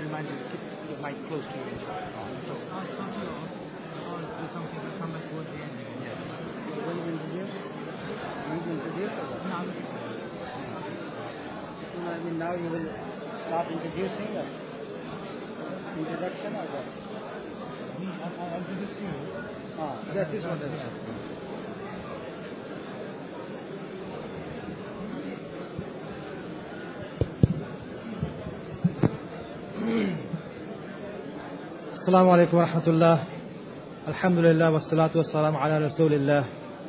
remind you, keep the mic close to you. I'll start you off. I'll do something to come back towards the end. Yes. Will you introduce? Will you introduce or what? No, I'm just No, I mean now you will start introducing the introduction or what? I'll introduce you. That is what I said. السلام عليكم ورحمة الله. الحمد لله والصلاة والسلام على رسول الله.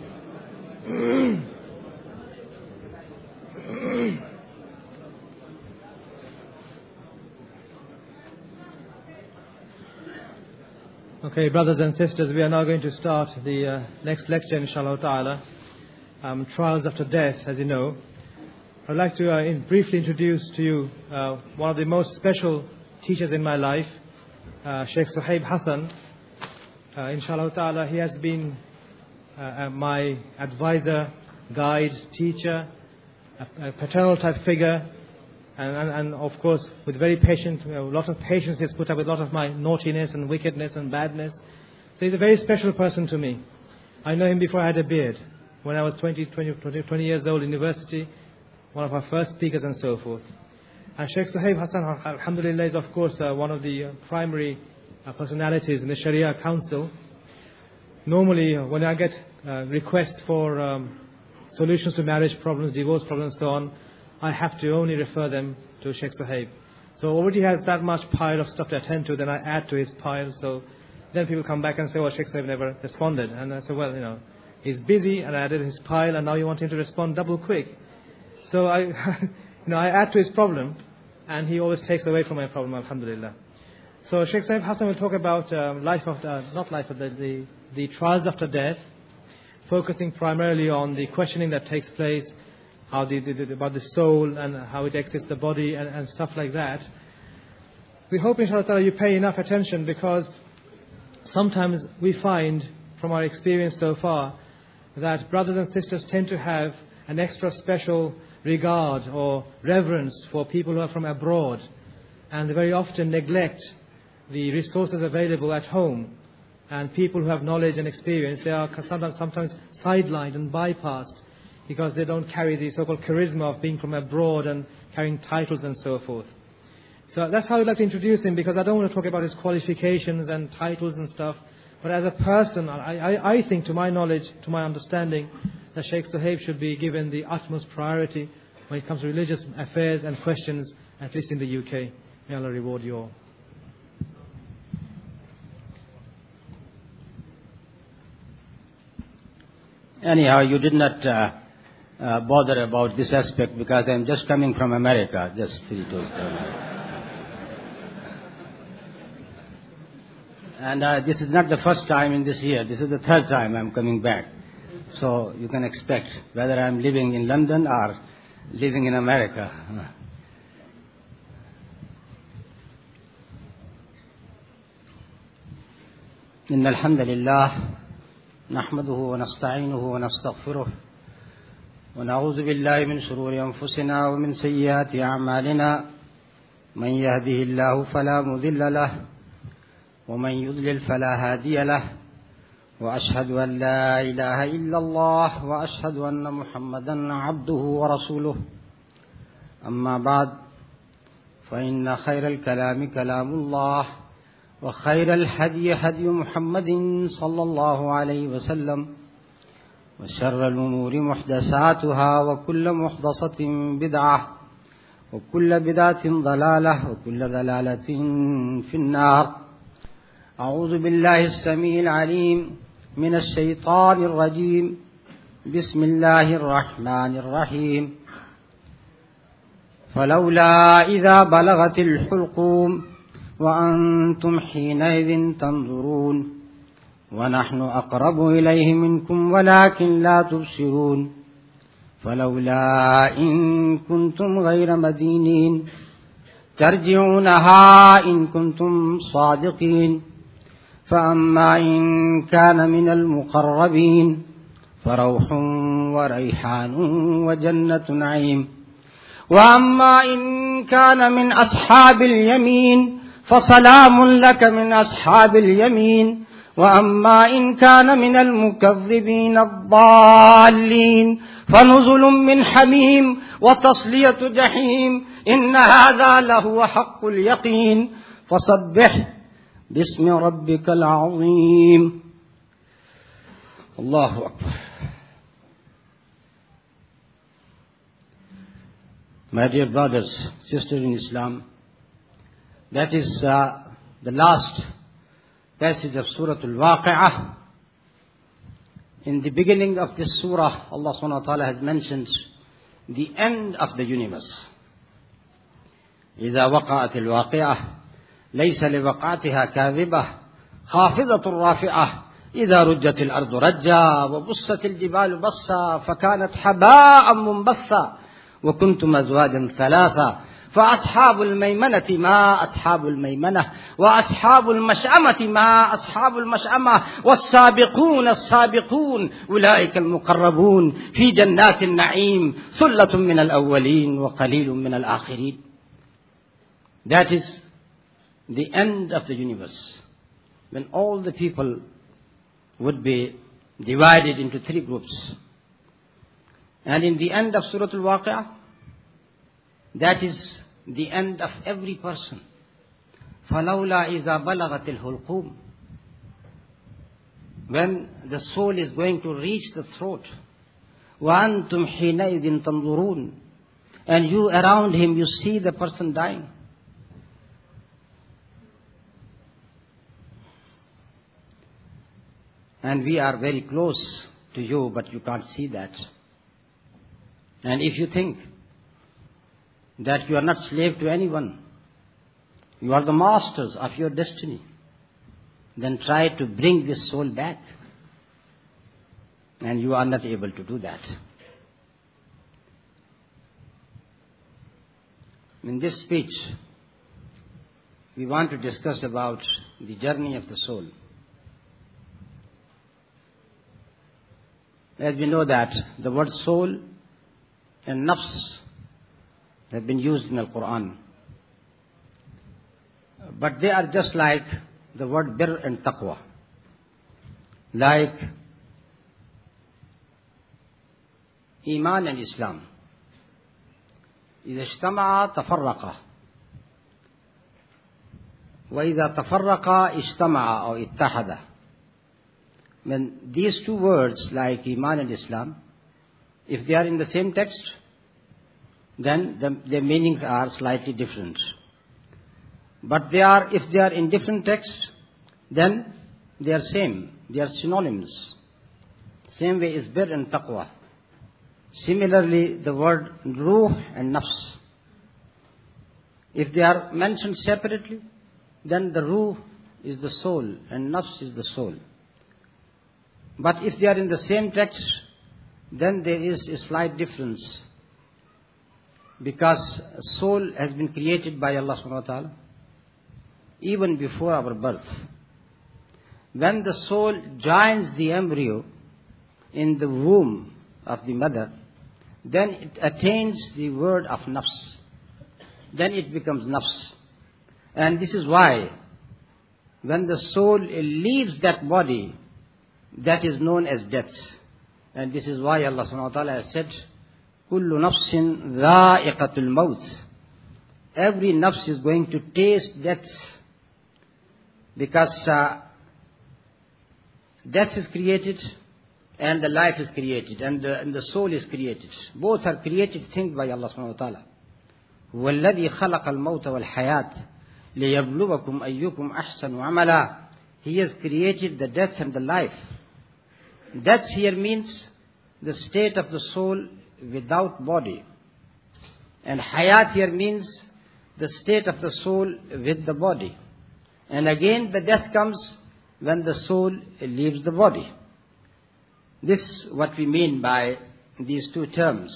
Okay, brothers and sisters, we are now going to start the next lecture, inshallah ta'ala. Trials after death, as you know. I'd like to briefly introduce to you one of the most special teachers in my life, Sheikh Suhaib Hassan. Inshallah ta'ala, he has been my advisor, guide, teacher, a paternal type figure, and of course with very patient, a lot of patience he's put up with a lot of my naughtiness and wickedness and badness. So he's a very special person to me. I know him before I had a beard, when I was 20 years old, university, one of our first speakers and so forth. And Sheikh Suhaib Hassan, alhamdulillah, is of course one of the primary personalities in the Sharia Council. Normally, when I get requests for solutions to marriage problems, divorce problems, so on, I have to only refer them to Sheikh Suhaib. So already has that much pile of stuff to attend to, then I add to his pile. So then people come back and say, well, Sheikh Suhaib never responded. And I say, well, he's busy, and I added his pile, and now you want him to respond double quick. So I add to his problem, and he always takes away from my problem, alhamdulillah. So Sheikh Suhaib Hassan will talk about the trials after death, focusing primarily on the questioning that takes place, how about the soul and how it exits the body and stuff like that. We hope, inshallah, you pay enough attention, because sometimes we find from our experience so far that brothers and sisters tend to have an extra special regard or reverence for people who are from abroad, and they very often neglect the resources available at home, and people who have knowledge and experience, they are sometimes sidelined and bypassed because they don't carry the so-called charisma of being from abroad and carrying titles and so forth. So that's how I'd like to introduce him, because I don't want to talk about his qualifications and titles and stuff, but as a person, I think, to my knowledge, to my understanding, that Sheikh Suhaib should be given the utmost priority when it comes to religious affairs and questions, at least in the UK. May Allah reward you all. Anyhow, you did not bother about this aspect, because I'm just coming from America, just 3 days ago. And this is not the first time in this year. This is the 3rd time I'm coming back. So you can expect whether I'm living in London or living in America. إن الحمد لله نحمده ونستعينه ونستغفره ونعوذ بالله من شرور أنفسنا ومن سيئات أعمالنا من يهده الله فلا مضل له ومن يضلل فلا هادي له وأشهد أن لا إله إلا الله وأشهد أن محمدا عبده ورسوله أما بعد فإن خير الكلام كلام الله وخير الهدي هدي محمد صلى الله عليه وسلم وشر الأمور محدثاتها وكل محدثة بدعة وكل بدعة ضلالة وكل ضلالة في النار. أعوذ بالله السميع العليم من الشيطان الرجيم. بسم الله الرحمن الرحيم. فلولا إذا بلغت الحلقوم وأنتم حينئذ تنظرون ونحن أقرب إليه منكم ولكن لا تبصرون. فلولا إن كنتم غير مدينين ترجعونها إن كنتم صادقين. فأما إن كان من المقربين فروح وريحان وجنة نعيم. وأما إن كان من أصحاب اليمين فسلام لك من أصحاب اليمين وأما إن كان من المكذبين الضالين فنزل من حميم وتصلية جحيم إن هذا لهو حق اليقين فسبح باسم ربك العظيم. Allahu Akbar. My dear brothers, sisters in Islam, that is the last passage of Surah Al-Waqi'ah. In the beginning of this surah, Allah subhanahu wa ta'ala has mentioned the end of the universe. إذا وقعت الواقعة ليس لوقعتها كاذبة خافضة رافعة إذا رجت الأرض رجا وبست الجبال بصا فكانت حباء منبثا وكنتم أزواجا ثلاثا فأصحاب الميمنة ما أصحاب الميمنة وأصحاب المشأمة ما أصحاب المشأمة والسابقون السابقون أولئك المقربون في جنات النعيم ثلة من الأولين وقليل من الآخرين. That is the end of the universe, when all the people would be divided into three groups. And in the end of Surah Al-Waqi'ah, that is the end of every person. فَلَوْلَا إِذَا بَلَغَتِ الْحُلْقُومِ, when the soul is going to reach the throat. وَأَنْتُمْ حِينَئِذٍ تَنْظُرُونَ, and you around him, you see the person dying. And we are very close to you, but you can't see that. And if you think that you are not slave to anyone, you are the masters of your destiny, then try to bring this soul back. And you are not able to do that. In this speech, we want to discuss about the journey of the soul. As we know that the word soul and nafs have been used in the Quran. But they are just like the word birr and taqwa. Like Iman and Islam. إذا اجتمع تفرقا وإذا تفرقا اجتمعا أو اتحدا. When these two words like Iman and Islam, if they are in the same text, then their meanings are slightly different. But if they are in different texts, then they are same. They are synonyms. Same way is bir and taqwa. Similarly, the word ruh and nafs. If they are mentioned separately, then the ruh is the soul and nafs is the soul. But if they are in the same text, then there is a slight difference. Because soul has been created by Allah subhanahu wa ta'ala even before our birth. When the soul joins the embryo in the womb of the mother, then it attains the word of nafs. Then it becomes nafs. And this is why when the soul leaves that body, that is known as death. And this is why Allah subhanahu wa ta'ala has said, Kullu nafsin dha'iqatul maut. Every nafs is going to taste death. Because death is created and the life is created and the soul is created. Both are created things by Allah subhanahu wa ta'ala. وَالَّذِي خَلَقَ الْمَوْتَ وَالْحَيَاةِ لِيَبْلُوَكُمْ أَيُّكُمْ أَحْسَنُ عَمَلًا. He has created the death and the life. Death here means the state of the soul without body. And hayat here means the state of the soul with the body. And again the death comes when the soul leaves the body. This is what we mean by these two terms.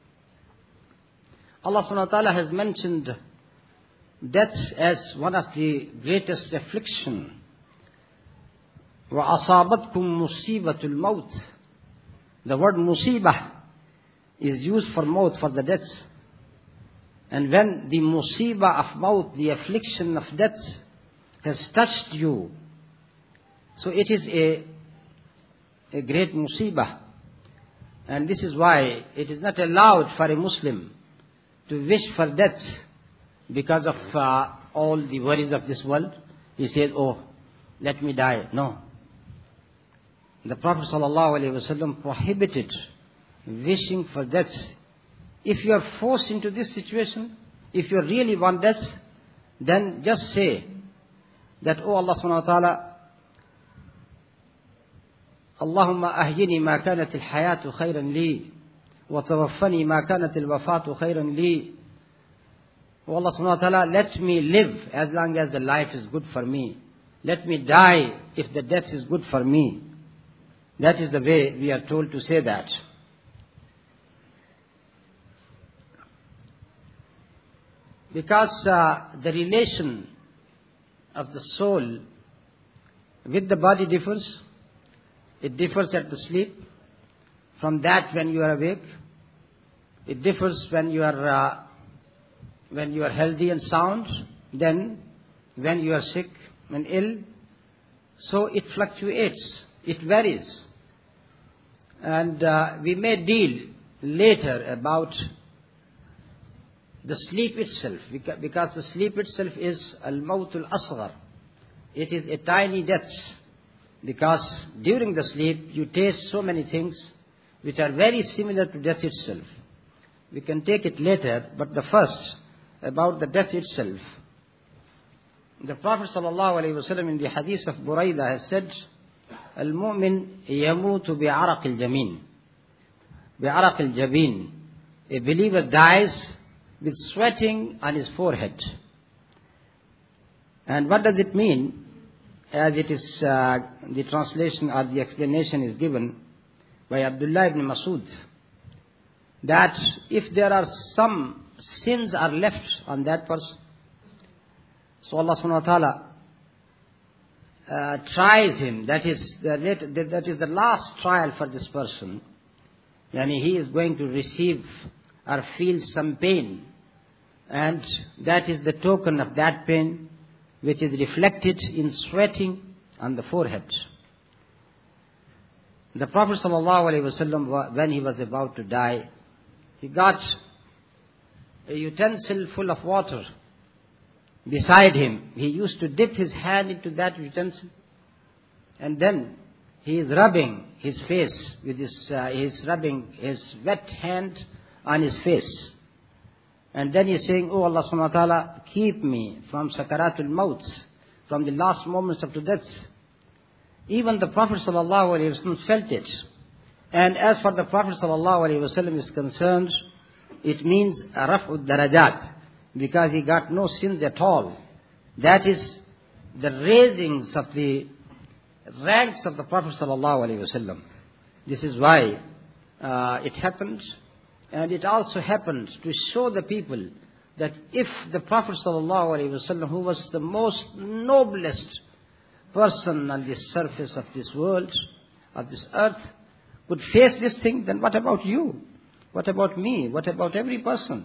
Allah subhanahu wa ta'ala has mentioned death as one of the greatest affliction. وَأَصَابَتْكُمْ مُصِيبَةُ الْمَوْتِ. The word musibah is used for maut, for the death. And when the musibah of maut, the affliction of death, has touched you, so it is a great musibah. And this is why it is not allowed for a Muslim to wish for death because of all the worries of this world. He says, oh, let me die. No. The Prophet ﷺ prohibited wishing for death. If you are forced into this situation, if you really want death, then just say that, oh Allah subhanahu wa ta'ala, Allahumma ahyini ma kanat al-hayatu khayran li, wa tawaffani ma kanat al-wafatu khayran li. Oh Allah subhanahu wa ta'ala, let me live as long as the life is good for me. Let me die if the death is good for me. That is the way we are told to say that. Because the relation of the soul with the body differs. It differs at the sleep, from that when you are awake. It differs when you are healthy and sound, then when you are sick and ill. So it fluctuates, it varies. And we may deal later about the sleep itself, because the sleep itself is al-mawtul asghar. It is a tiny death, because during the sleep you taste so many things which are very similar to death itself. We can take it later, but the first, about the death itself. The Prophet ﷺ in the hadith of Buraidah has said, Al-mu'min yamutu bi'araq al-jameen. Bi'araq al-jabeen. A believer dies with sweating on his forehead. And what does it mean? As it is, the translation or the explanation is given by Abdullah ibn Masud, that if there are some sins are left on that person, so Allah subhanahu wa ta'ala tries him. That is the last trial for this person. Yani he is going to receive or feel some pain, and that is the token of that pain, which is reflected in sweating on the forehead. The Prophet ﷺ, when he was about to die, he got a utensil full of water beside him. He used to dip his hand into that utensil, and then he is rubbing his face with his rubbing his wet hand on his face. And then he is saying, oh Allah subhanahu wa ta'ala, keep me from sakaratul maut, from the last moments of death. Even the Prophet sallallahu alaihi wasallam felt it. And as for the Prophet sallallahu alaihi wasallam is concerned, it means raf'ud darajat, because he got no sins at all. That is the raisings of the ranks of the Prophet sallallahu alaihi wasallam. This is why it happened. And it also happened to show the people that if the Prophet ﷺ, who was the most noblest person on the surface of this world, of this earth, could face this thing, then what about you? What about me? What about every person?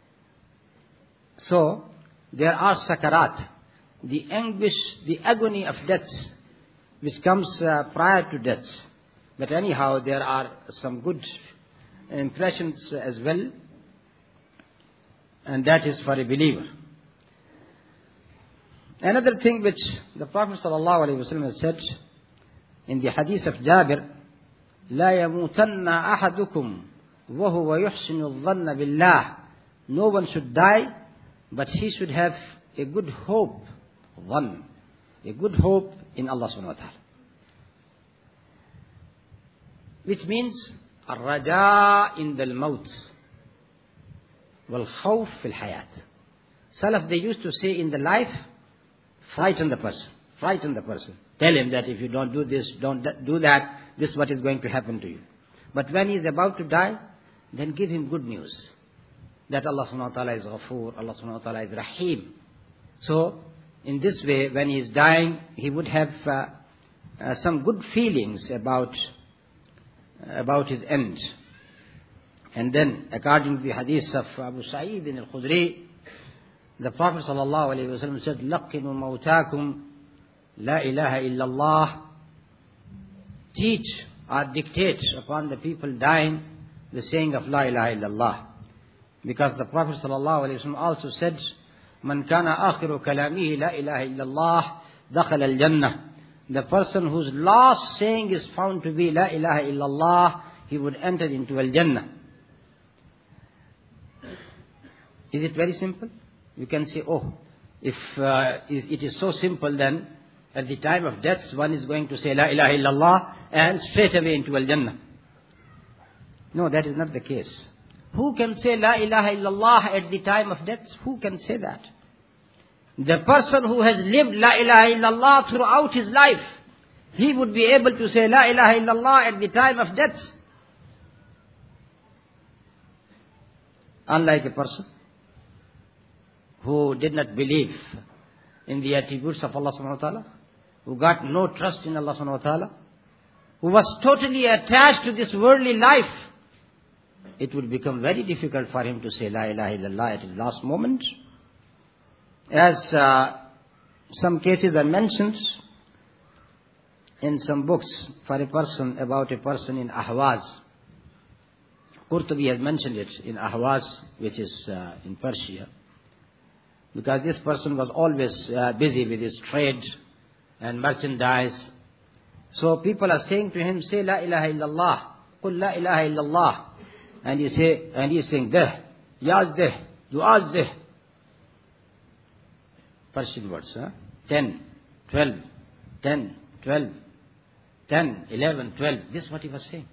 So, there are sakarat, the anguish, the agony of death, which comes prior to death. But anyhow, there are some good impressions as well, and that is for a believer. Another thing which the Prophet ﷺ has said in the hadith of Jabir, لا يموتن أحدكم وهو يحسن الظن بالله. No one should die, but he should have a good hope, a good hope in Allah subhanahu wa ta'ala. Which means الرجاء عند الموت والخوف في الحياة. Salaf, they used to say in the life, frighten the person. Tell him that if you don't do this, don't do that, this is what is going to happen to you. But when he is about to die, then give him good news. That Allah subhanahu wa ta'ala is Ghafoor, Allah subhanahu wa ta'ala is Rahim. So, in this way, when he is dying, he would have some good feelings about his end. And then, according to the hadith of Abu Sa'id al-Khudri, The Prophet ﷺ said, لَقِّنُوا مَوْتَاكُمْ لَا إِلَهَ إِلَّا اللَّهِ. Teach or dictate upon the people dying the saying of La ilaha illallah. Because the Prophet ﷺ also said, مَنْ كَانَ آخِرُ كَلَامِهِ لَا إِلَهَ إِلَّا اللَّهِ دَخَلَ الْجَنَّةِ. The person whose last saying is found to be La ilaha illallah, he would enter into Al-Jannah. Is it very simple? You can say, oh, if it is so simple, then at the time of death, one is going to say La ilaha illallah and straight away into Al-Jannah. No, that is not the case. Who can say La ilaha illallah at the time of death? Who can say that? The person who has lived La ilaha illallah throughout his life, he would be able to say La ilaha illallah at the time of death. Unlike a person who did not believe in the attributes of Allah subhanahu wa ta'ala, who got no trust in Allah subhanahu wa ta'ala, who was totally attached to this worldly life, it would become very difficult for him to say La ilaha illallah at his last moment. As some cases are mentioned in some books for a person, about a person in Ahwaz. Qurtubi has mentioned it in Ahwaz, which is in Persia. Because this person was always busy with his trade and merchandise. So people are saying to him, say La ilaha illallah, Qul La ilaha illallah. And he is saying, Deh, Yaz Deh, Duaz Deh. Persian words, 10, 12, 10, 12, 10, 11, 12. This is what he was saying.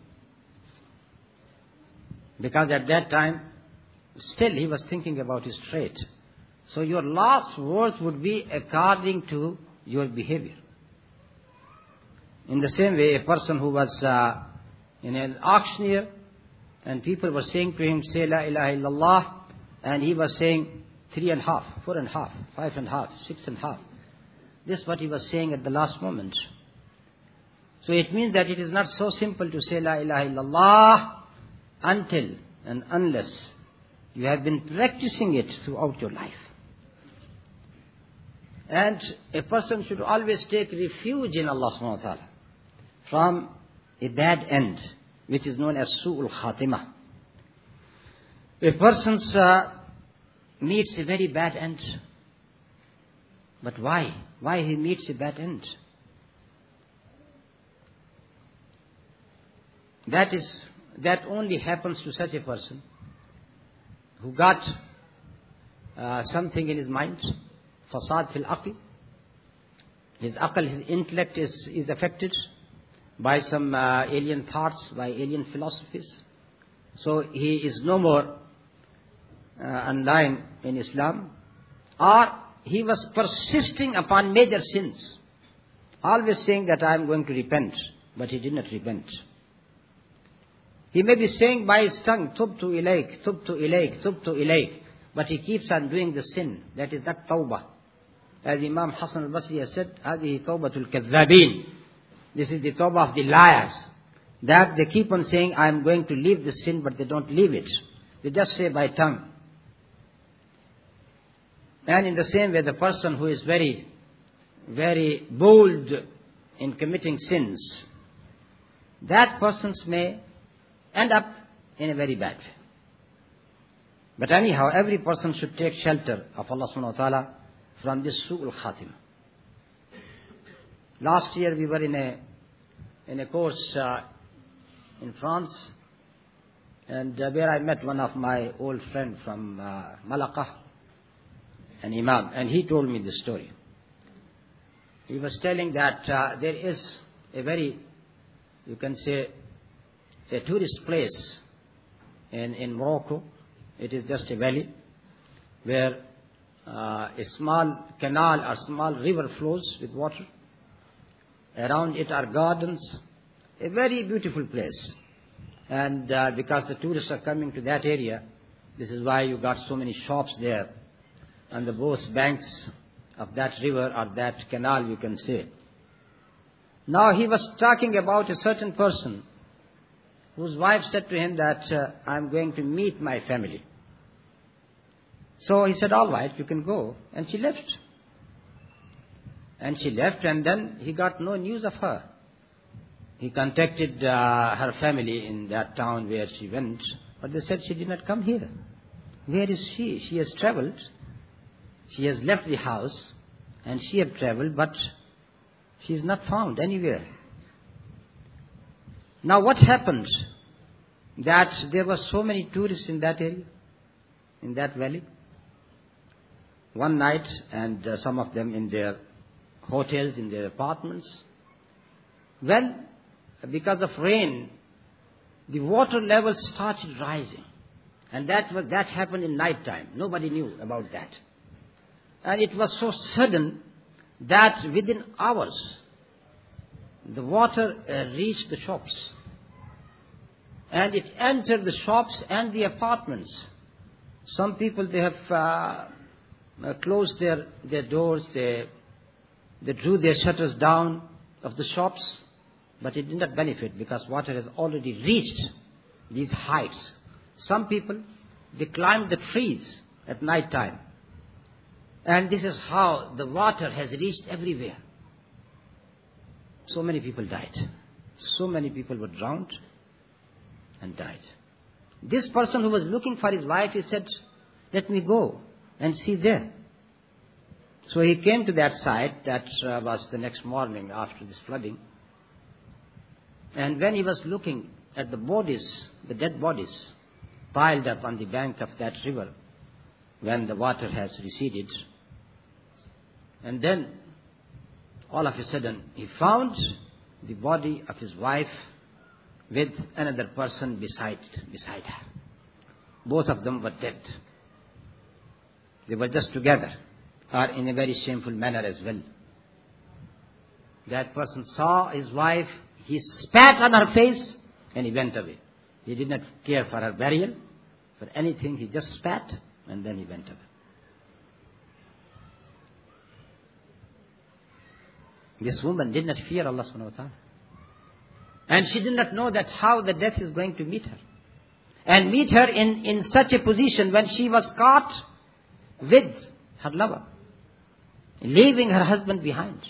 Because at that time, still he was thinking about his trade. So your last words would be according to your behavior. In the same way, a person who was in an auctioneer, and people were saying to him, say La ilaha illallah, and he was saying 3.5, 4.5, 5.5, 6.5. This is what he was saying at the last moment. So it means that it is not so simple to say La ilaha illallah until and unless you have been practicing it throughout your life. And a person should always take refuge in Allah subhanahu wa ta'ala from a bad end, which is known as su'ul khatimah. A person meets a very bad end. But why? Why he meets a bad end? That only happens to such a person who got something in his mind, fasad fil aql. His aql, his intellect is affected by some alien thoughts, by alien philosophies. So he is no more online in Islam. Or he was persisting upon major sins, always saying that I am going to repent, but he did not repent. He may be saying by his tongue, tubtu ilayk, tubtu ilayk, tubtu ilayk, but he keeps on doing the sin. That is not tawbah. As Imam Hassan al-Basri has said, هذه توبة الكذابين. This is the tawbah of the liars. That they keep on saying, I am going to leave the sin, but they don't leave it. They just say by tongue. And in the same way, the person who is very, very bold in committing sins, that person may end up in a very bad way. But anyhow, every person should take shelter of Allah subhanahu wa ta'ala from this su'ul khatimah. Last year we were in a course in France, and where I met one of my old friends from Malacca, an imam, and he told me this story. He was telling that there is a very, you can say, a tourist place in Morocco. It is just a valley where a small canal or small river flows with water. Around it are gardens, a very beautiful place. And because the tourists are coming to that area, this is why you got so many shops there on the both banks of that river or that canal, you can say. Now he was talking about a certain person whose wife said to him that I am going to meet my family. So he said, all right, you can go. And she left. And she left, and then he got no news of her. He contacted her family in that town where she went, but they said she did not come here. Where is she? She has traveled. She has left the house, and she has traveled, but she is not found anywhere. Now what happened? That there were so many tourists in that area, in that valley. One night, and some of them in their hotels, in their apartments. When, because of rain, the water levels started rising. And that happened in night time. Nobody knew about that. And it was so sudden that within hours, the water reached the shops. And it entered the shops and the apartments. Some people, they have closed their doors, they drew their shutters down of the shops, but it did not benefit because water has already reached these heights. Some people, they climbed the trees at night time. And this is how the water has reached everywhere. So many people died. So many people were drowned and died. This person who was looking for his wife, he said, let me go and see there. So he came to that site. That was the next morning after this flooding. And when he was looking at the bodies, the dead bodies, piled up on the bank of that river, when the water has receded, and then all of a sudden he found the body of his wife with another person beside her. Both of them were dead. They were just together, or in a very shameful manner as well. That person saw his wife, he spat on her face, and he went away. He did not care for her burial, for anything. He just spat, and then he went away. This woman did not fear Allah subhanahu wa ta'ala. And she did not know that how the death is going to meet her. And meet her in such a position when she was caught with her lover, leaving her husband behind.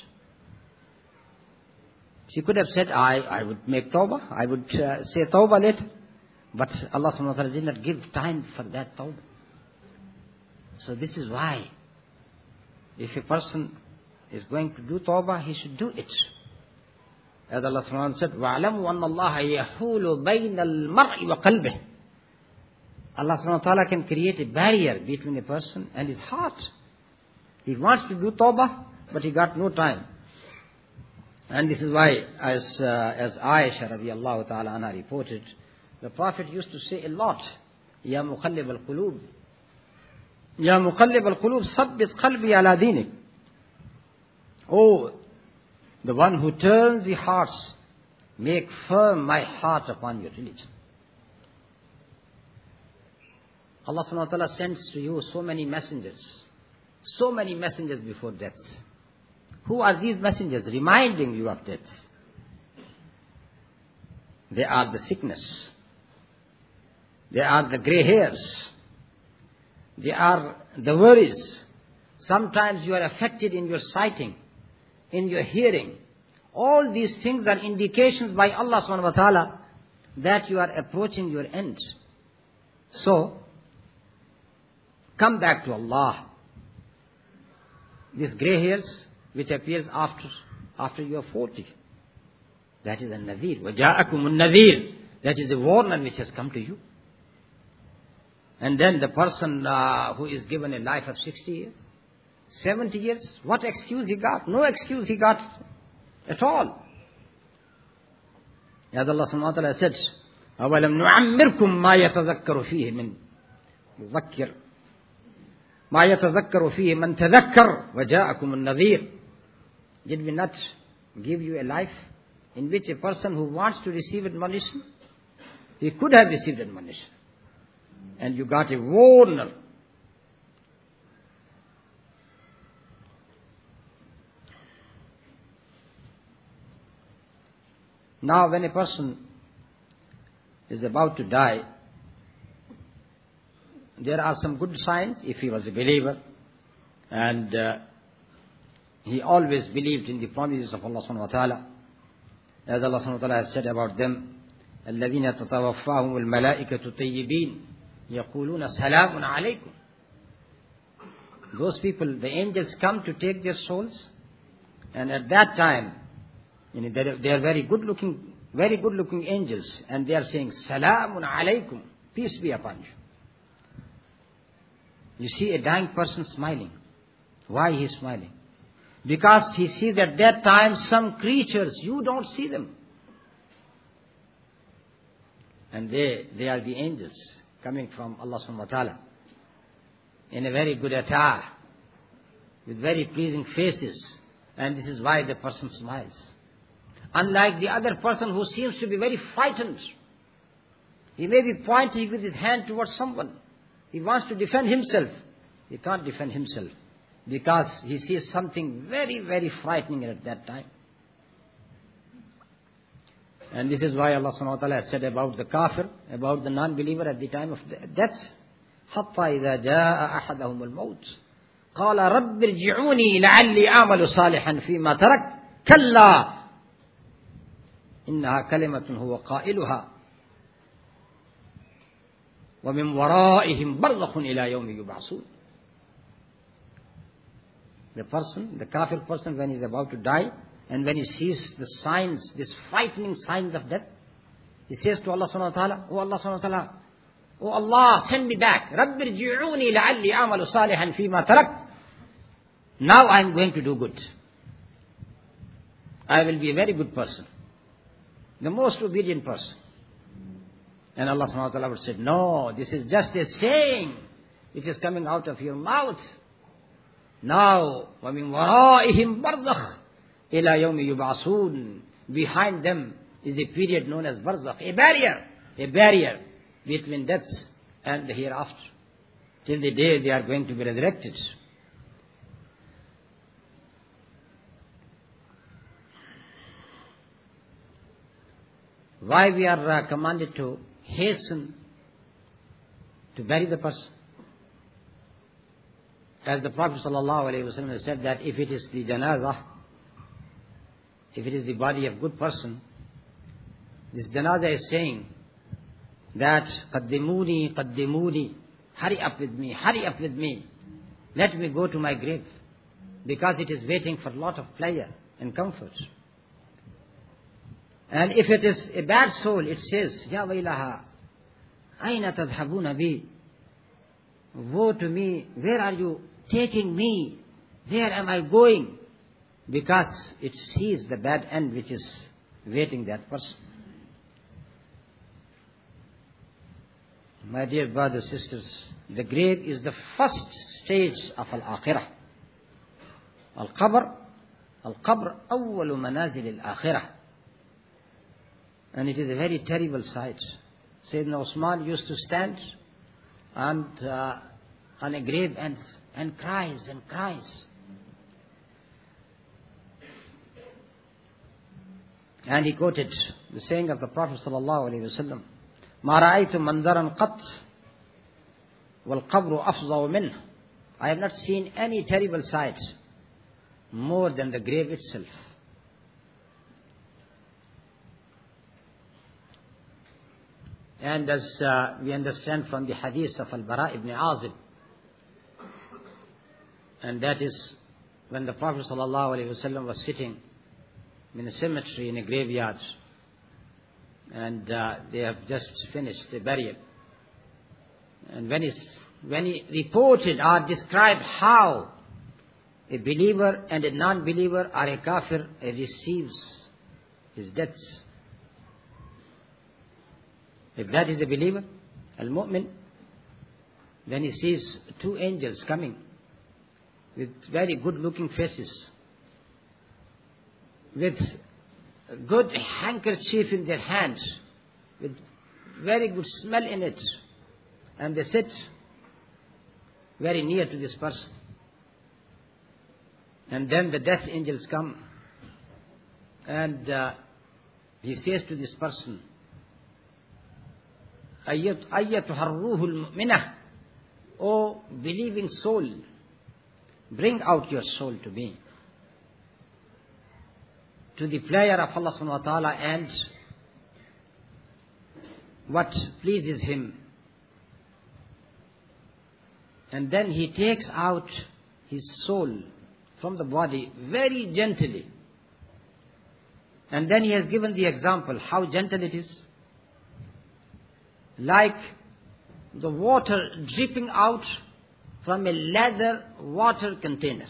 She could have said, I would make tawbah, I would say tawbah later. But Allah subhanahu wa ta'ala did not give time for that tawbah. So this is why, if a person is going to do tawbah, he should do it. As Allah subhanahu wa ta'ala said, وَعْلَمُوا أَنَّ اللَّهَ يَحُولُ بَيْنَ الْمَرْءِ وَقَلْبِهِ. Allah subhanahu wa ta'ala can create a barrier between a person and his heart. He wants to do tawbah, but he got no time. And this is why, as Aisha radiallahu ta'ala anha reported, the Prophet used to say a lot, Ya muqallib al-qulub, Ya muqallib al-qulub, sabbit qalbi ala dinik. Oh, the one who turns the hearts, make firm my heart upon your religion. Allah subhanahu wa ta'ala sends to you so many messengers before death. Who are these messengers? Reminding you of death. They are the sickness. They are the grey hairs. They are the worries. Sometimes you are affected in your sighting, in your hearing. All these things are indications by Allah subhanahu wa ta'ala that you are approaching your end. So, come back to Allah. These grey hairs, which appears after you are 40. That is a nadhir. وَجَاءَكُمُ النَّذِيرُ. That is a warner which has come to you. And then the person who is given a life of 60 years, 70 years, what excuse he got? No excuse he got at all. As Allah subhanahu wa ta'ala said, أَوَلَمْ نُعَمِّرْكُمْ مَا يَتَذَكَّرُ فِيهِ مِنْ مُذَكِّرٍ مَا يَتَذَكَّرُ فِيهِ مَنْ تَذَكَّرْ وَجَاءَكُمُ النَّذِيرُ. Did we not give you a life in which a person who wants to receive admonition, he could have received admonition. And you got a warner. Now when a person is about to die, there are some good signs if he was a believer and he always believed in the promises of Allah subhanahu wa ta'ala. As Allah subhanahu wa ta'ala has said about them, الَّذِينَ تَتَوَفَّاهُمُ الْمَلَائِكَةُ طَيِّبِينَ يَقُولُونَ سَلَامٌ عَلَيْكُمْ. Those people, the angels come to take their souls, and at that time, they are very good looking angels, and they are saying, Salamun alaykum, peace be upon you. You see a dying person smiling. Why he is smiling? Because he sees at that time some creatures, you don't see them. And they are the angels coming from Allah subhanahu wa ta'ala in a very good attire, with very pleasing faces. And this is why the person smiles. Unlike the other person who seems to be very frightened. He may be pointing with his hand towards someone. He wants to defend himself. He can't defend himself because he sees something very, very frightening at that time. And this is why Allah subhanahu wa ta'ala has said about the kafir, about the non-believer at the time of death, حَتَّى إِذَا جَاءَ أَحَدَهُمُ الْمَوْتِ قَالَ رَبِّ ارْجِعُونِي لَعَلِّي أَعْمَلُ صَالِحًا فِي مَا تَرَكْتُ كَلَّا إِنَّهَا كَلِمَةٌ هُوَ قَائِلُهَا وَمِنْ وَرَائِهِمْ بَرْزَخٌ إِلَى يَوْمِ يُبْعَثُونَ. The kafir person, when he is about to die, and when he sees the signs, these frightening signs of death, he says to Allah subhanahu wa ta'ala, Oh Allah subhanahu wa ta'ala, Oh Allah, send me back. رَبِّ ارْجِعُونِي لَعَلِّي أَعْمَلُ صَالِحًا فِي مَا تَرَكْتُ. Now I am going to do good. I will be a very good person. The most obedient person. And Allah subhanahu wa ta'ala would say, no, this is just a saying. It is coming out of your mouth. Now, وَمِنْ وَرَائِهِمْ بَرْزَخٌ إِلَى يَوْمِ يُبْعَثُونَ. Behind them is a period known as barzakh, a barrier between death and the hereafter, till the day they are going to be resurrected. Why we are commanded to hasten to bury the person? As the Prophet ﷺ has said that if it is the janazah, if it is the body of good person, this janazah is saying that qaddimuni, qaddimuni, hurry up with me, let me go to my grave, because it is waiting for a lot of pleasure and comfort. And if it is a bad soul, it says, Ya wailaha, aina tadhhabuna bi? Woe to me, where are you taking me? Where am I going? Because it sees the bad end which is waiting that person. My dear brothers and sisters, the grave is the first stage of al-akhirah. Al-qabr awwalu manazil al-akhirah. And it is a very terrible sight. Sayyidina Usman used to stand on a grave and cries and cries. And he quoted the saying of the Prophet sallallahu alaihi wasallam, "Ma ra'aytu manzaran qat wal qabru afzaw minh." I have not seen any terrible sight more than the grave itself. And as we understand from the hadith of Al-Bara ibn Azib, and that is when the Prophet ﷺ was sitting in a cemetery, in a graveyard, and they have just finished the burial. And when he reported or described how a believer and a non-believer or a kafir receives his deaths. If that is a believer, al-mu'min, then he sees two angels coming with very good-looking faces, with a good handkerchief in their hands, with very good smell in it, and they sit very near to this person. And then the death angels come, and he says to this person, أيتها الروح المؤمنة O believing soul, bring out your soul to me. To the pleasure of Allah subhanahu wa ta'ala and what pleases Him. And then He takes out his soul from the body very gently. And then He has given the example how gentle it is. Like the water dripping out from a leather water container.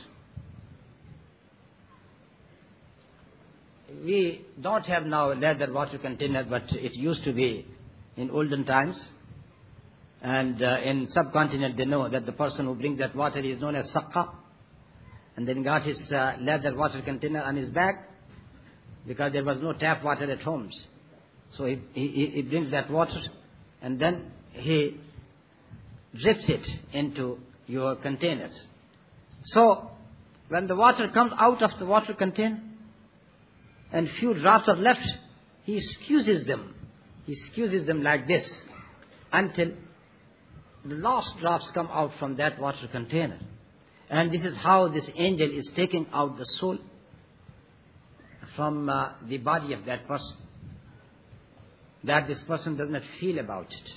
We don't have now a leather water container, but it used to be in olden times. And in subcontinent they know that the person who brings that water is known as Saqqa. And then got his leather water container on his back because there was no tap water at homes. So he brings that water and then he drips it into your containers. So when the water comes out of the water container and few drops are left, he squeezes them. He squeezes them like this until the last drops come out from that water container. And this is how this angel is taking out the soul from the body of that person. That this person does not feel about it.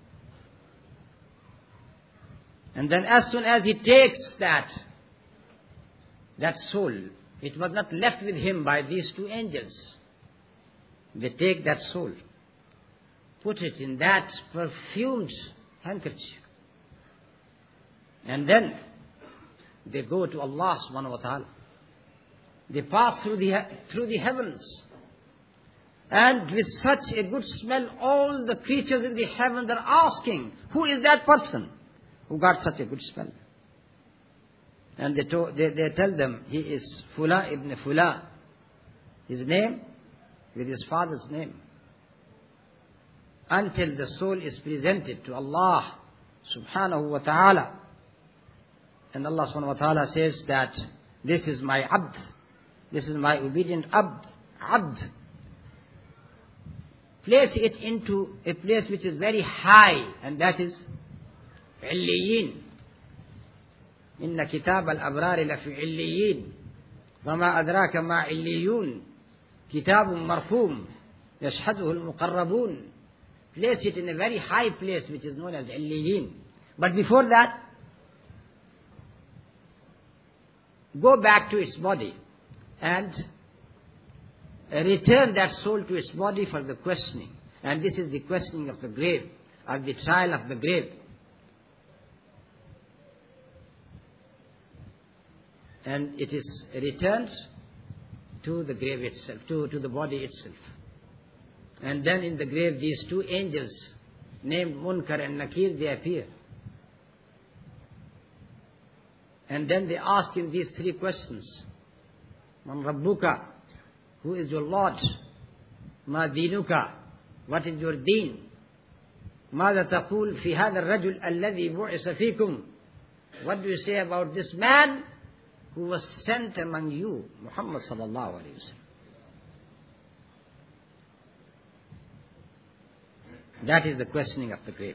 And then as soon as he takes that soul, it was not left with him by these two angels. They take that soul, put it in that perfumed handkerchief, and then they go to Allah subhanahu wa ta'ala. They pass through the heavens. And with such a good smell, all the creatures in the heavens are asking, who is that person who got such a good smell? And they tell them, he is Fula ibn Fula. His name with his father's name. Until the soul is presented to Allah subhanahu wa ta'ala. And Allah subhanahu wa ta'ala says that this is my abd. This is my obedient abd. Place it into a place which is very high, and that is Illiyin. Inna kitab al-abrari lafi Illiyin. Wama adraka ma Illiyun. Kitabun marfum. Yashhaduhu al-muqarrabun. Place it in a very high place which is known as Illiyin. But before that, go back to its body and return that soul to its body for the questioning. And this is the questioning of the grave, or the trial of the grave. And it is returned to the grave itself, to the body itself. And then in the grave, these two angels, named Munkar and Nakir, they appear. And then they ask him these three questions. Man Rabbuka, who is your Lord? Ma Dinuka, what is your deen? ماذا تقول في هذا الرجل الذي بعث فيكم? What do you say about this man who was sent among you, Muhammad sallallahu alaihi wasallam? That is the questioning of the grave.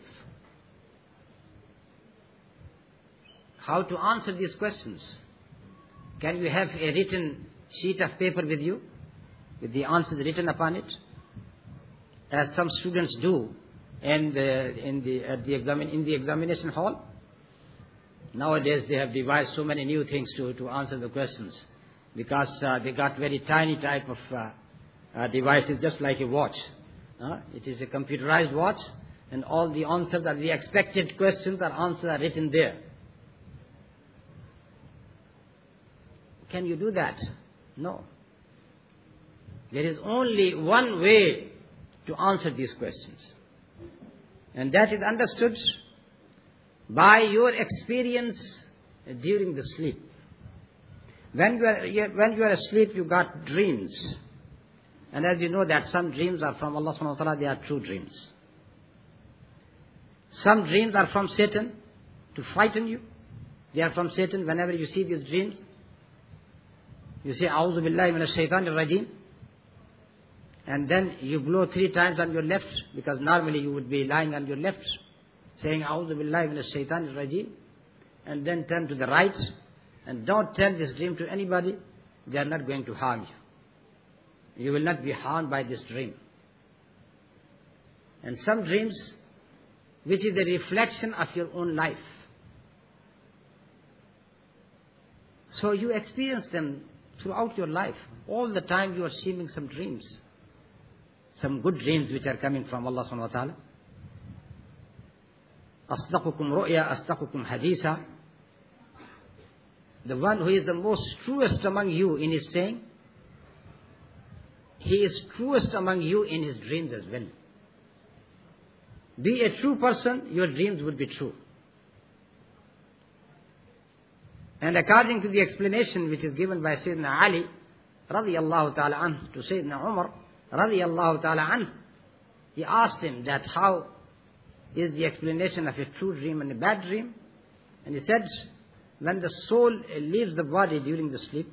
How to answer these questions? Can you have a written sheet of paper with you, with the answers written upon it, as some students do in the examination hall? Nowadays they have devised so many new things to answer the questions, because they got very tiny type of devices, just like a watch. It is a computerized watch, and all the answers that the expected questions are written there. Can you do that? No. There is only one way to answer these questions, and that is understood by your experience during the sleep. When you are asleep, you got dreams. And as you know that some dreams are from Allah subhanahu wa ta'ala, they are true dreams. Some dreams are from Satan to frighten you. They are from Satan. Whenever you see these dreams, you say, A'udhu billahi minash shaitanir rajim. And then you blow 3 times on your left, because normally you would be lying on your left. saying, A'udhu billahi minash shaitanir rajim, and then turn to the right, and don't tell this dream to anybody, they are not going to harm you. You will not be harmed by this dream. And some dreams, which is the reflection of your own life. So you experience them throughout your life. All the time you are seeing some dreams. Some good dreams which are coming from Allah subhanahu wa ta'ala. أصدقكم رؤيا أصدقكم حديثا. The one who is the most truest among you in his saying, he is truest among you in his dreams as well. Be a true person, your dreams would be true. And according to the explanation which is given by Sayyidina Ali radiyallahu ta'ala anhu to Sayyidina Umar radiyallahu ta'ala anhu, he asked him that how is the explanation of a true dream and a bad dream? And he said, when the soul leaves the body during the sleep,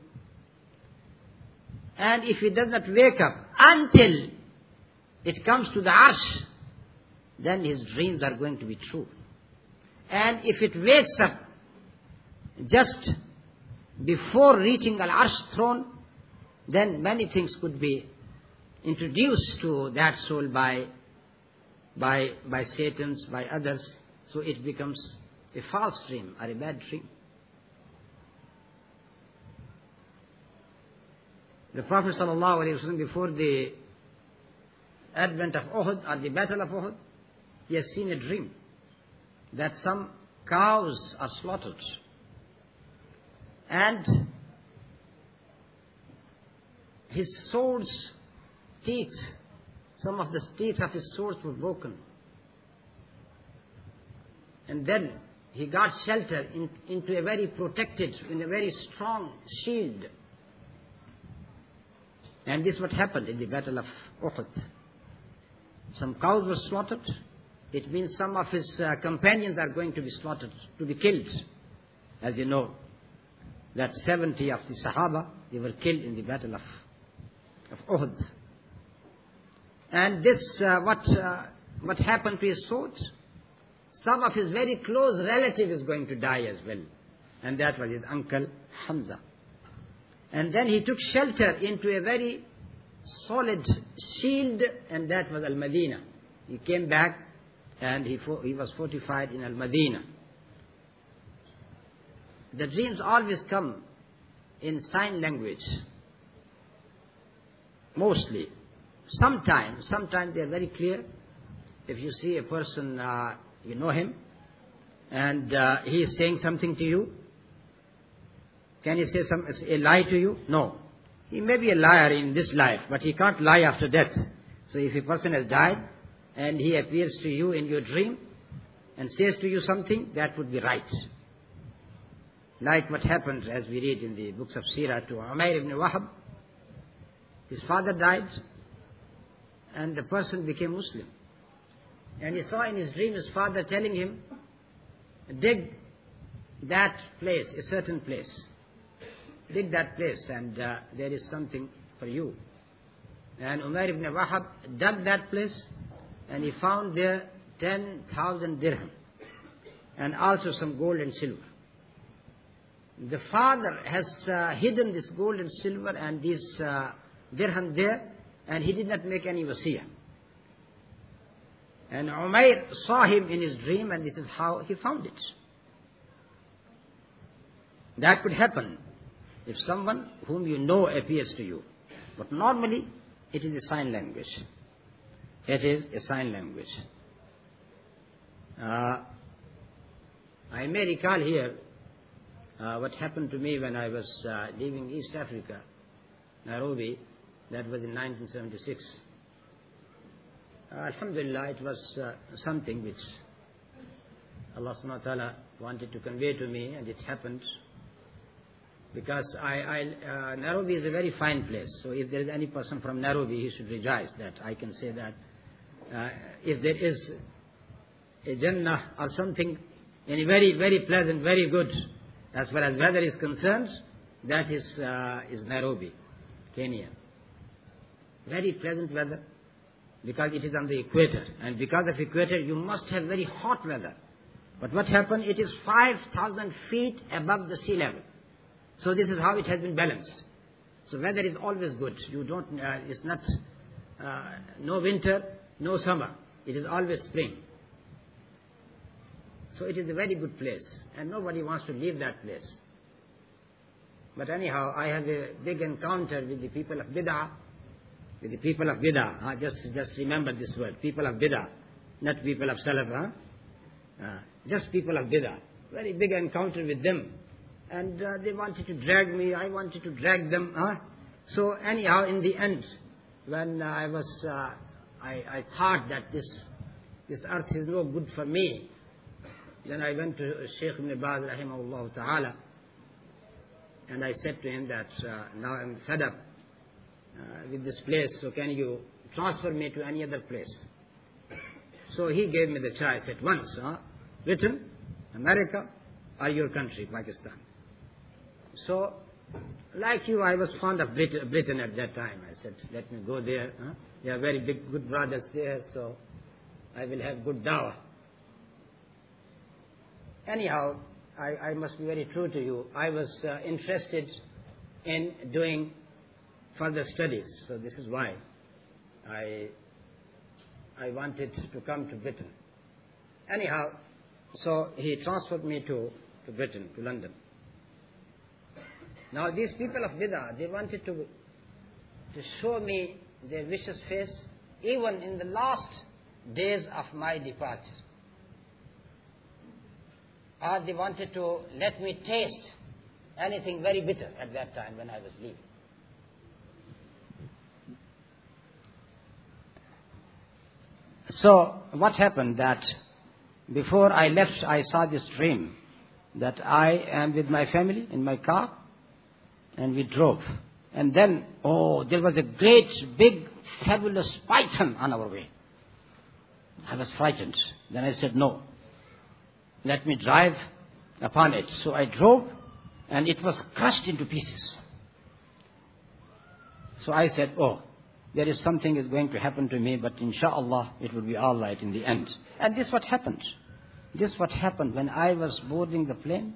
and if it does not wake up until it comes to the arsh, then his dreams are going to be true. And if it wakes up just before reaching Al-Arsh throne, then many things could be introduced to that soul by Satans, by others. So it becomes a false dream or a bad dream. The Prophet ﷺ, before the advent of Uhud or the battle of Uhud, he has seen a dream that some cows are slaughtered. And his sword's teeth, some of the teeth of his swords were broken. And then he got shelter into a very protected, in a very strong shield. And this is what happened in the battle of Uhud. Some cows were slaughtered. It means some of his companions are going to be slaughtered, to be killed. As you know, that 70 of the Sahaba, they were killed in the battle of Uhud. And this, what happened to his sword? Some of his very close relative is going to die as well. And that was his uncle Hamza. And then he took shelter into a very solid shield, and that was Al-Madinah. He came back and he was fortified in Al-Madinah. The dreams always come in sign language. Mostly. Sometimes they are very clear. If you see a person, you know him, and he is saying something to you, can he say a lie to you? No. He may be a liar in this life, but he can't lie after death. So if a person has died, and he appears to you in your dream, and says to you something, that would be right. Like what happened, as we read in the books of Sirah, to Umayr ibn Wahab. His father died, and the person became Muslim. And he saw in his dream his father telling him, dig that place, a certain place. Dig that place, and there is something for you. And Umayr ibn Wahab dug that place, and he found there 10,000 dirham, and also some gold and silver. The father has hidden this gold and silver and this dirham there, and he did not make any wasiyah. And Umayr saw him in his dream, and this is how he found it. That could happen if someone whom you know appears to you. But normally, it is a sign language. It is a sign language. I may recall here what happened to me when I was leaving East Africa, Nairobi. That was in 1976. Alhamdulillah, it was something which Allah subhanahu wa ta'ala wanted to convey to me, and it happened. Because Nairobi is a very fine place. So if there is any person from Nairobi, he should rejoice that I can say that if there is a Jannah or something, any very, very pleasant, very good, as far as weather is concerned, that is Nairobi, Kenya. Very pleasant weather. because it is on the equator. And because of equator, you must have very hot weather. But what happened? It is 5,000 feet above the sea level. So this is how it has been balanced. So weather is always good. You don't, it's not, no winter, no summer. It is always spring. So it is a very good place. And nobody wants to leave that place. But anyhow, I had a big encounter with the people of Bid'ah. With the people of Bid'ah. Just remember this word. People of Bid'ah. Not people of Salaf. Just people of Bid'ah. Very big encounter with them. And they wanted to drag me. I wanted to drag them. So anyhow, in the end, when I thought that this earth is no good for me, then I went to Shaykh Ibn Baz rahimahullah ta'ala, and I said to him that now I'm fed up with this place, so can you transfer me to any other place? So he gave me the choice at once, Britain, America, or your country, Pakistan. So, like you, I was fond of Britain at that time. I said, let me go there. There are very big, good brothers there, so I will have good dawah. Anyhow, I must be very true to you. I was interested in doing further studies, so this is why I wanted to come to Britain. Anyhow, so he transferred me to Britain, to London. Now these people of Bid'ah, they wanted to show me their vicious face even in the last days of my departure. Or they wanted to let me taste anything very bitter at that time when I was leaving. So what happened that before I left, I saw this dream that I am with my family in my car and we drove. And then, there was a great, big, fabulous python on our way. I was frightened. Then I said, no, let me drive upon it. So I drove and it was crushed into pieces. So I said, there is something is going to happen to me, but inshallah it will be all right in the end. And this what happened. This what happened when I was boarding the plane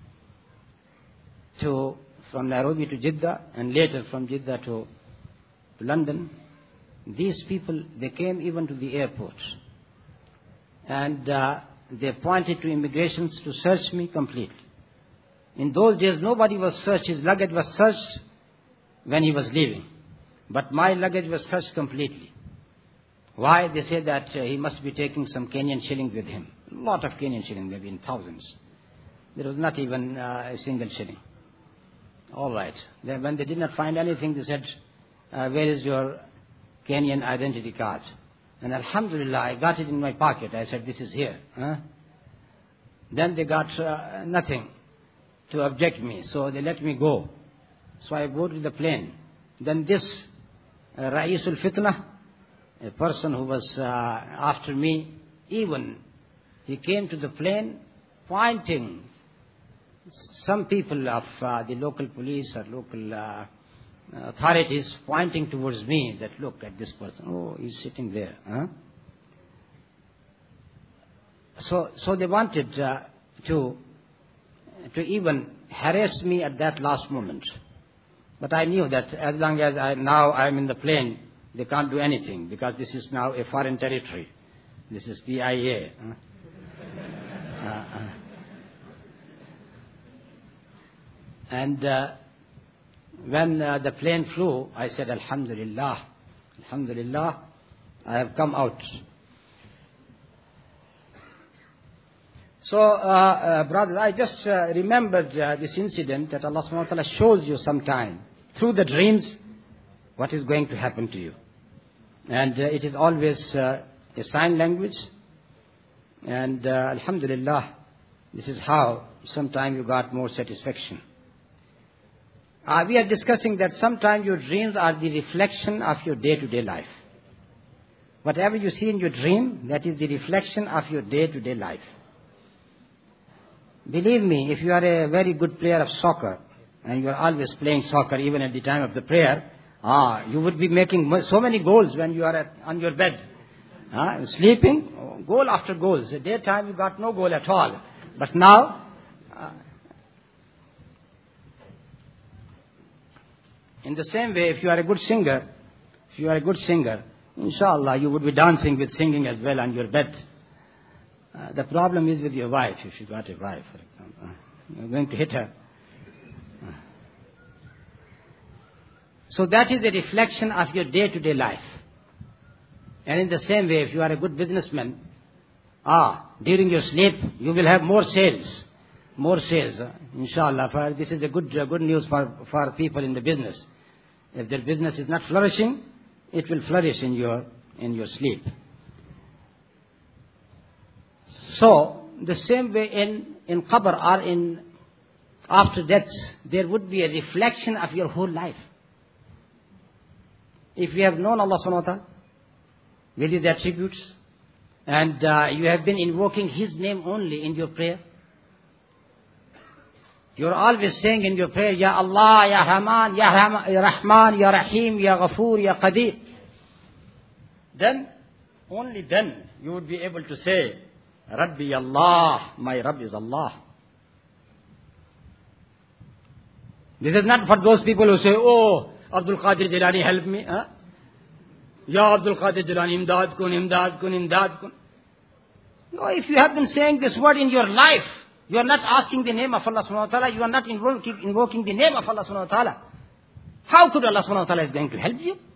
from Nairobi to Jeddah and later from Jeddah to London. These people, they came even to the airport and they pointed to immigrations to search me completely. In those days, nobody was searched. His luggage was searched when he was leaving. But my luggage was searched completely. Why? They say that he must be taking some Kenyan shillings with him. A lot of Kenyan shillings, maybe in thousands. There was not even a single shilling. All right. Then when they did not find anything, they said, where is your Kenyan identity card? And alhamdulillah, I got it in my pocket. I said, this is here. Then they got nothing to object me. So they let me go. So I boarded the plane. Then this Ra'isul Fitna, a person who was after me, even he came to the plane pointing some people of the local police or local authorities pointing towards me that look at this person. He's sitting there. So they wanted to even harass me at that last moment. But I knew that as long as I'm in the plane, they can't do anything because this is now a foreign territory. This is PIA. And when the plane flew, I said, Alhamdulillah, Alhamdulillah, I have come out. So, brothers, I just remembered this incident that Allah subhanahu wa ta'ala shows you sometime through the dreams what is going to happen to you. And it is always a sign language. And Alhamdulillah, this is how sometime you got more satisfaction. We are discussing that sometimes your dreams are the reflection of your day-to-day life. Whatever you see in your dream, that is the reflection of your day-to-day life. Believe me, if you are a very good player of soccer, and you are always playing soccer even at the time of the prayer, You would be making so many goals when you are on your bed. Sleeping, goal after goal. So daytime you got no goal at all. But now, in the same way, if you are a good singer, inshallah, you would be dancing with singing as well on your bed. The problem is with your wife, if you got a wife, for example. You're going to hit her. So that is a reflection of your day-to-day life. And in the same way, if you are a good businessman, during your sleep, you will have more sales. Inshallah. This is a good news for people in the business. If their business is not flourishing, it will flourish in your sleep. So, the same way in qabr or in after death, there would be a reflection of your whole life. If you have known Allah subhanahu wa ta'ala with His attributes, and you have been invoking His name only in your prayer, you are always saying in your prayer, Ya Allah, Ya Rahman, Ya Rahman, Ya Rahim, Ya Ghafoor, Ya Qadir. Then, only then, you would be able to say, Rabbi Allah, my Rabb is Allah. This is not for those people who say, oh, Abdul Qadir Jilani, help me. Ya Abdul Qadir Jilani, imdad kun. No, if you have been saying this word in your life, you are not asking the name of Allah subhanahu wa ta'ala, you are not invoking the name of Allah subhanahu wa ta'ala. How could Allah subhanahu wa ta'ala is going to help you?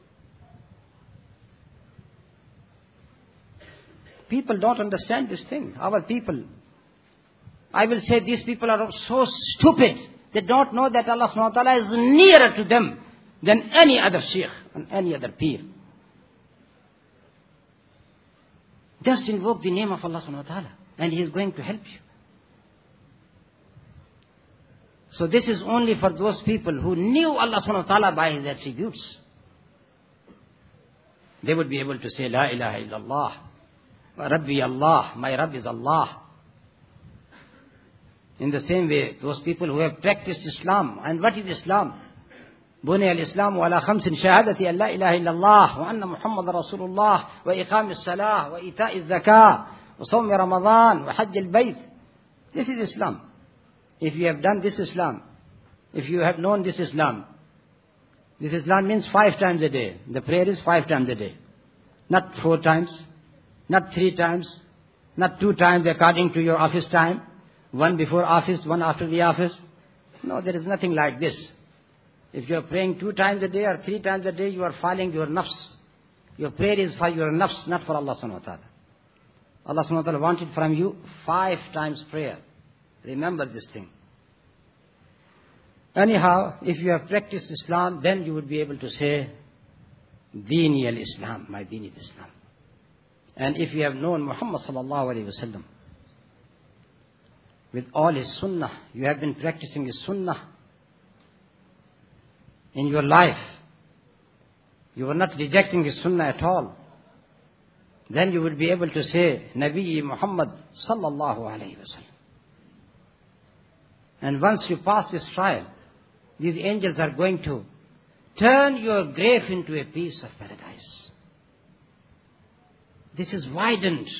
People don't understand this thing. Our people, I will say these people are so stupid. They don't know that Allah subhanahu wa ta'ala is nearer to them than any other sheikh and any other peer. Just invoke the name of Allah subhanahu wa ta'ala and He is going to help you. So this is only for those people who knew Allah subhanahu wa ta'ala by His attributes. They would be able to say, La ilaha illallah, Rabbi Allah, my Rabb is Allah. In the same way, those people who have practiced Islam. And what is Islam? بني الإسلام على 5 شهادة أن لا إله إلا الله وأن محمد رسول الله وإقام الصلاة وإيتاء الزكاة وصوم رمضان وحج البيت. This is Islam. If you have done this Islam, if you have known this Islam means 5 times a day. The prayer is 5 times a day. Not 4 times, not 3 times, not 2 times according to your office time. 1 before office, 1 after the office. No, there is nothing like this. If you are praying 2 times a day or 3 times a day, you are following your nafs. Your prayer is for your nafs, not for Allah subhanahu wa ta'ala. Allah subhanahu wa ta'ala wanted from you 5 times prayer. Remember this thing. Anyhow, if you have practiced Islam, then you would be able to say, Deeni al-Islam, my deen is Islam. And if you have known Muhammad sallallahu alayhi wa sallam, with all his sunnah, you have been practicing his sunnah in your life, you are not rejecting his sunnah at all, then you would be able to say, Nabi Muhammad sallallahu alayhi wa sallam. And once you pass this trial, these angels are going to turn your grave into a piece of paradise. This is widened,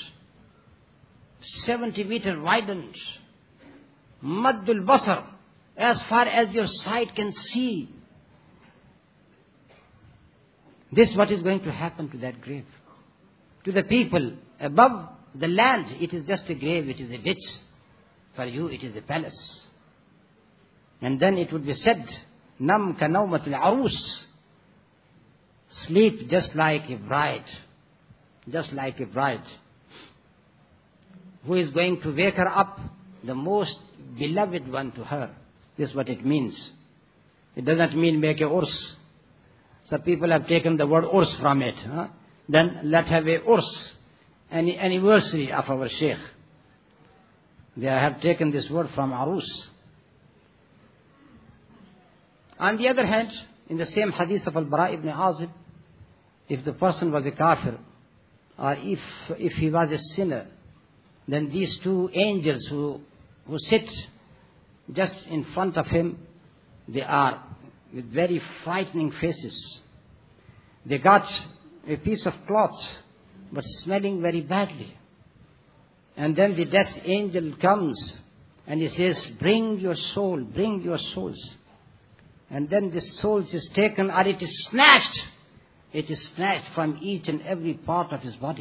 70-meter widened, Maddul Basar, as far as your sight can see. This is what is going to happen to that grave. To the people above the land, it is just a grave, it is a ditch. For you, it is a palace. And then it would be said, Nam ka nawmatil arus. Sleep just like a bride. Just like a bride. Who is going to wake her up, the most beloved one to her. This is what it means. It doesn't mean make a urs. Some people have taken the word urs from it. Then let's have a urs, an anniversary of our sheikh. They have taken this word from arus. On the other hand, in the same hadith of Al-Bara ibn Azib, if the person was a kafir, or if he was a sinner, then these 2 angels who sit just in front of him, they are with very frightening faces. They got a piece of cloth, but smelling very badly. And then the death angel comes and he says, bring your soul, bring your souls. And then the souls is taken and it is snatched. It is snatched from each and every part of his body.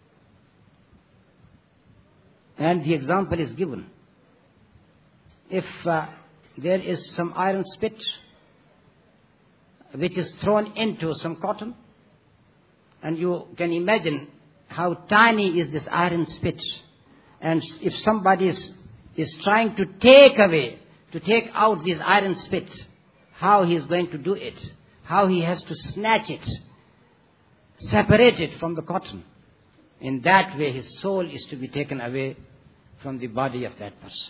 And the example is given. If there is some iron spit which is thrown into some cotton, and you can imagine how tiny is this iron spit. And if somebody is trying to take out this iron spit, how he is going to do it, how he has to snatch it, separate it from the cotton. In that way his soul is to be taken away from the body of that person.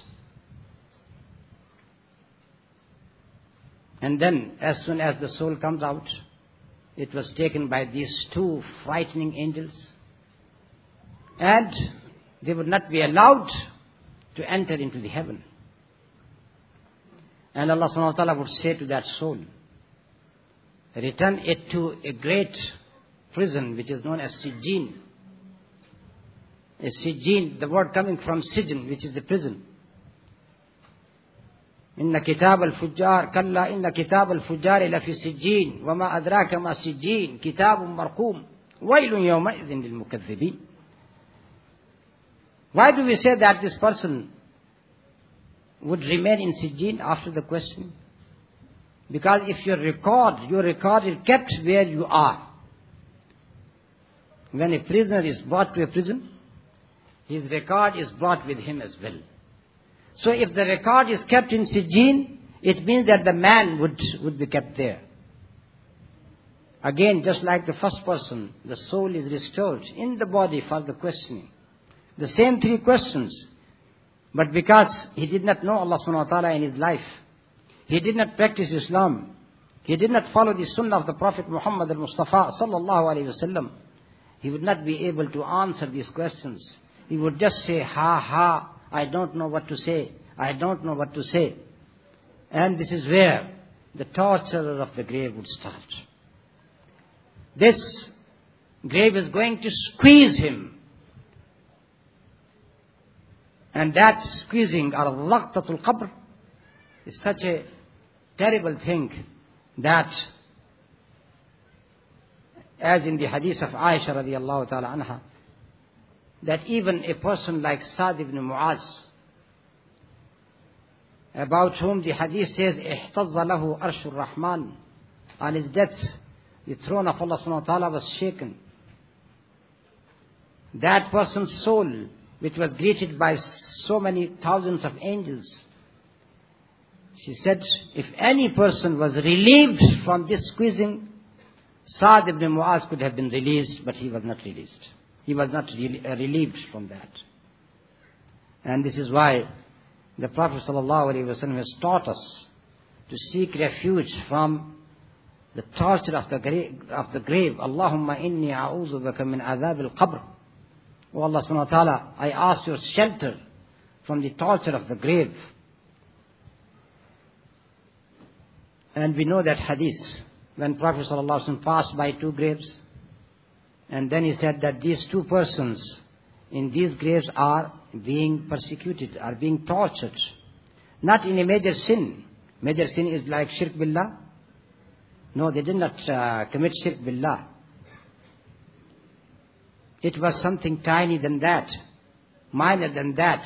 And then as soon as the soul comes out, it was taken by these two frightening angels, and they would not be allowed to enter into the heaven. And Allah subhanahu wa ta'ala would say to that soul, return it to a great prison which is known as Sijin. A Sijin, the word coming from Sijin, which is the prison. إن كتاب الفجار كلا إن كتاب الفجار لفي سجين وما أدراك ما سجين كتاب مرقوم ويل يومئذ للمكذبين. Why do we say that this person would remain in Sijin after the question? Because if your record is kept where you are. When a prisoner is brought to a prison, his record is brought with him as well. So if the record is kept in Sijin, it means that the man would be kept there. Again, just like the first person, the soul is restored in the body for the questioning. The same three questions. But because he did not know Allah subhanahu wa ta'ala in his life, he did not practice Islam, he did not follow the sunnah of the Prophet Muhammad al-Mustafa sallallahu alayhi wa sallam, he would not be able to answer these questions. He would just say, ha ha, I don't know what to say. I don't know what to say. And this is where the torture of the grave would start. This grave is going to squeeze him. And that squeezing, or laqtatul qabr, is such a terrible thing that, as in the hadith of Aisha radiallahu ta'ala anha, that even a person like Sa'd ibn Mu'az, about whom the hadith says, احتض له عرش الرحمن, on his death, the throne of Allah subhanahu wa ta'ala was shaken. That person's soul, which was greeted by so many thousands of angels, she said, if any person was relieved from this squeezing, Sa'd ibn Mu'az could have been released, but he was not released. He was not relieved from that. And this is why the Prophet ﷺ has taught us to seek refuge from the torture of the grave. Allahumma inni a'udhu bika min adhab al-qabr. O Allah subhanahu wa ta'ala, I ask your shelter from the torture of the grave. And we know that hadith, when Prophet ﷺ passed by two graves, and then he said that these two persons in these graves are being persecuted, are being tortured. Not in a major sin. Major sin is like shirk billah. No, they did not commit shirk billah. It was something tiny than that, minor than that.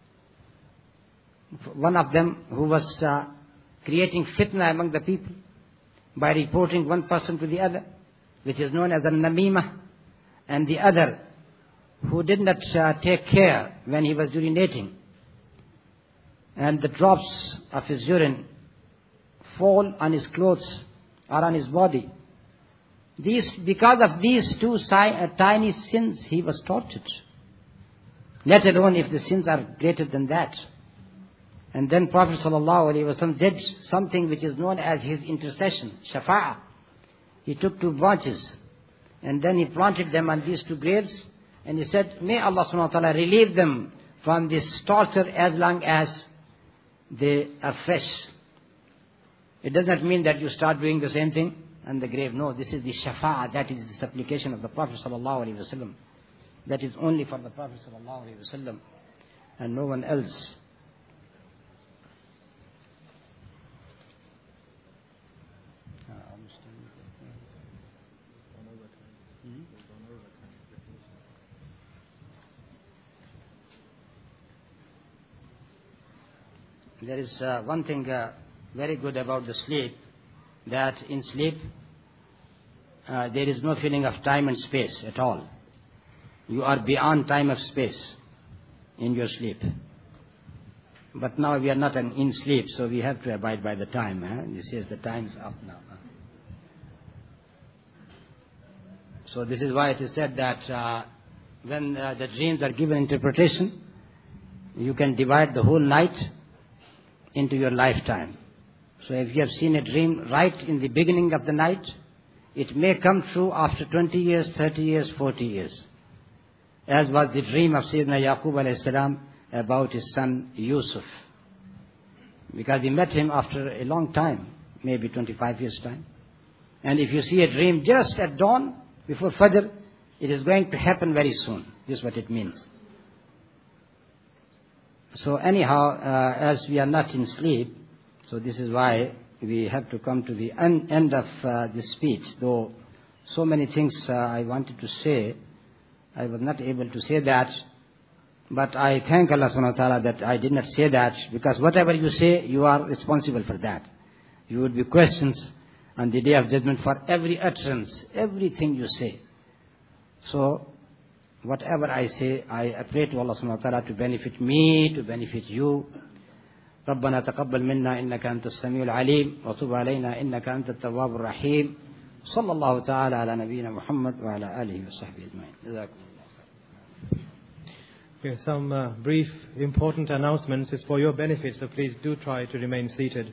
One of them who was creating fitna among the people by reporting one person to the other, which is known as a namimah, and the other who did not take care when he was urinating, and the drops of his urine fall on his clothes or on his body. Because of these two tiny sins, he was tortured. Let alone if the sins are greater than that. And then Prophet ﷺ did something which is known as his intercession, shafa'ah. He took two branches and then he planted them on these two graves, and he said, may Allah subhanahu wa ta'ala relieve them from this torture as long as they are fresh. It does not mean that you start doing the same thing and the grave. No, this is the shafa'ah, that is the supplication of the Prophet sallallahu alaihi wasallam. That is only for the Prophet sallallahu alaihi wasallam and no one else. There is one thing very good about the sleep, that in sleep there is no feeling of time and space at all. You are beyond time of space in your sleep. But now we are not in sleep, so we have to abide by the time. This is the time's up now. So this is why it is said that when the dreams are given interpretation, you can divide the whole night into your lifetime. So if you have seen a dream right in the beginning of the night, it may come true after 20 years, 30 years, 40 years. As was the dream of Sayyidina Yaqub alayhi salam about his son Yusuf. Because he met him after a long time, maybe 25 years' time. And if you see a dream just at dawn, before Fajr, it is going to happen very soon. This is what it means. So anyhow, as we are not in sleep, so this is why we have to come to the end of this speech. Though so many things I wanted to say, I was not able to say that. But I thank Allah subhanahu wa ta'ala that I did not say that, because whatever you say, you are responsible for that. You will be questions on the day of judgment for every utterance, everything you say. So whatever I say, I pray to Allah subhanahu wa ta'ala to benefit me, to benefit you. ربنا تقبل منا إنك أنت السميع العليم وتب علينا إنك أنت التواب الرحيم صلى الله تعالى على نبينا محمد وعلى آله وصحبه أجمعين. جزاكم الله. Okay, some brief important announcements is for your benefit, so please do try to remain seated.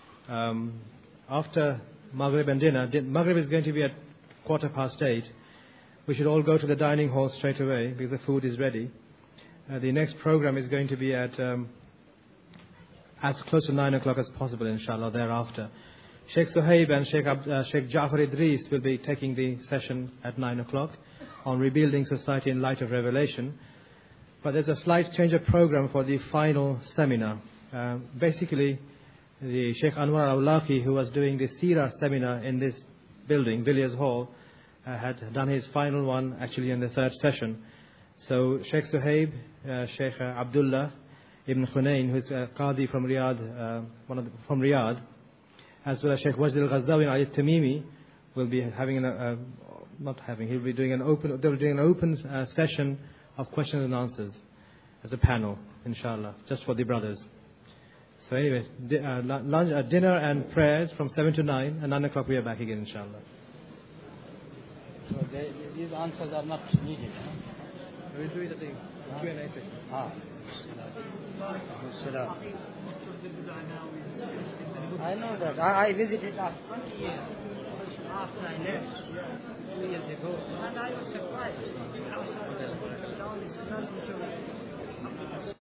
After Maghrib and dinner, Maghrib is going to be at 8:15. We should all go to the dining hall straight away because the food is ready. The next program is going to be at as close to 9 o'clock as possible, inshallah, thereafter. Sheikh Suhaib and Sheikh Ja'far Idris will be taking the session at 9 o'clock on rebuilding society in light of revelation. But there's a slight change of program for the final seminar. Basically, the Sheikh Anwar Awlaki, who was doing the Seerah seminar in this building, Villiers Hall, had done his final one actually in the third session. So Sheikh Suhaib, Sheikh Abdullah Ibn Khunayn, who is Qadi from Riyadh, from Riyadh, as well as Sheikh Wajd al-Ghazawi and Ali Tamimi will be having he'll be doing an open session of questions and answers as a panel, inshallah, just for the brothers. So anyway, dinner and prayers from 7 to 9, and 9 o'clock we are back again, inshallah. So these answers are not needed. We'll do it at the Q&A session. I know that. I visited after 20 years after I left 2 years ago, and I was surprised. I was down this